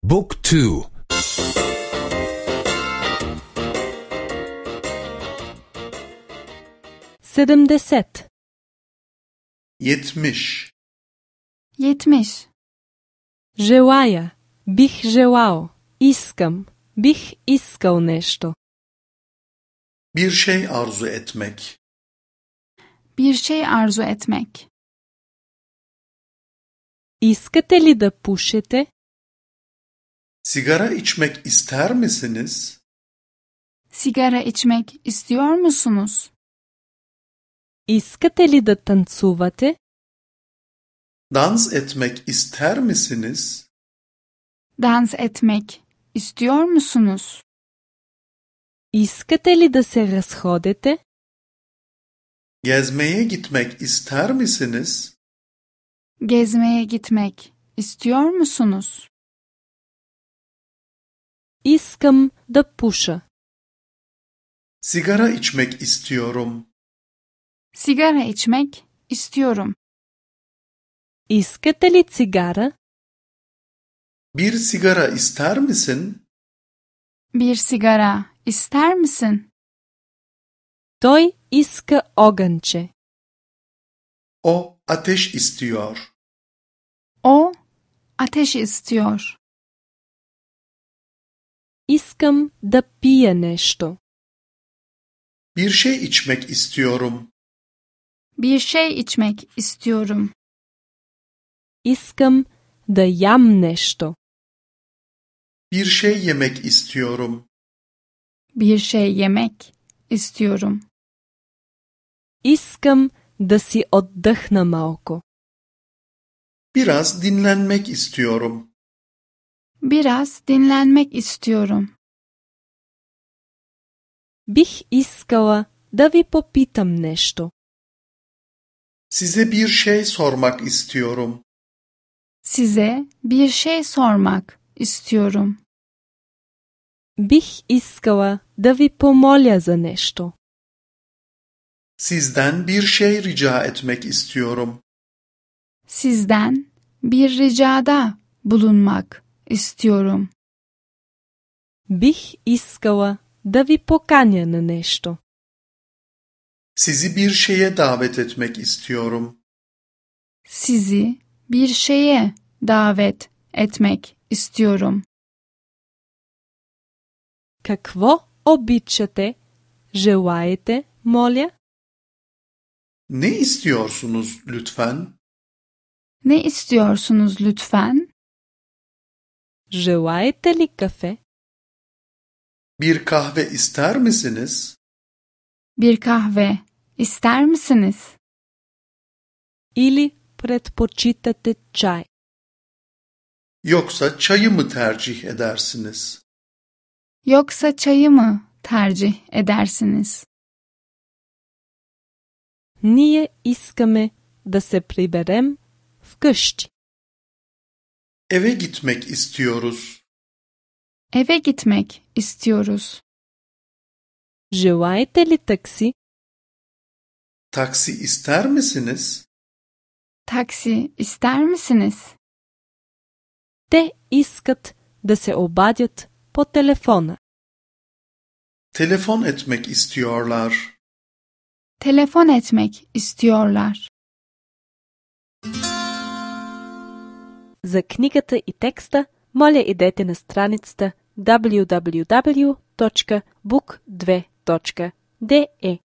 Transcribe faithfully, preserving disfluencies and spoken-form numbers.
Book two. Седемдесет. Yetmiş. Yetmiş. Желая. Бих желал. Искам. Бих искал нещо. Bir şey arzu etmek. Bir şey arzu etmek. Искате ли да пушите? Sigara içmek ister misiniz? Sigara içmek istiyor musunuz? Искате ли да танцувате? Dans etmek ister misiniz? Dans etmek istiyor musunuz? Искате ли да се разходите? Gezmeye gitmek ister misiniz? Gezmeye gitmek istiyor musunuz? Искам да пуша. Sigara içmek istiyorum. Sigara içmek istiyorum. Искате ли цигара? Bir sigara ister misin? Bir sigara ister misin? Той иска огънче. O ateş istiyor. O ateş istiyor. Искам да пия нещо. Bir şey içmek istiyorum. Bir şey içmek istiyorum. Искам да ям нещо. Bir şey yemek istiyorum. Bir şey yemek istiyorum. Искам да си отдъхна малко. Biraz dinlenmek istiyorum. Biraz dinlenmek istiyorum. Бих искала да ви попитам нещо. Size bir şey sormak istiyorum. Size bir şey sormak istiyorum. Бих искала да ви помоля за нещо. Sizden bir şey rica etmek istiyorum. Sizden bir ricada bulunmak istiyorum. Бих искала да ви поканя на нещо. Sizi bir şeye davet etmek istiyorum. Sizi bir şeye davet etmek istiyorum. Какво обичате? Желаете, моля? Ne istiyorsunuz lütfen? Ne istiyorsunuz lütfen? Желаете ли кафе? Bir kahve ister misiniz? Bir kahve ister misiniz? Или предпочитате чай? Yoksa çayı mı tercih edersiniz? Yoksa çayı mı tercih edersiniz? Ние искаме да се приберем вкъщи. Eve gitmek istiyoruz. Eve gitmek istiyoruz. Желаете ли такси? Taksi ister misiniz? Taksi ister misiniz? Те искат да се обадят по телефона. Telefon etmek istiyorlar. Telefon etmek istiyorlar. За книгата и текста, моля идете на страницата дабъл ю дабъл ю дабъл ю точка бук две точка де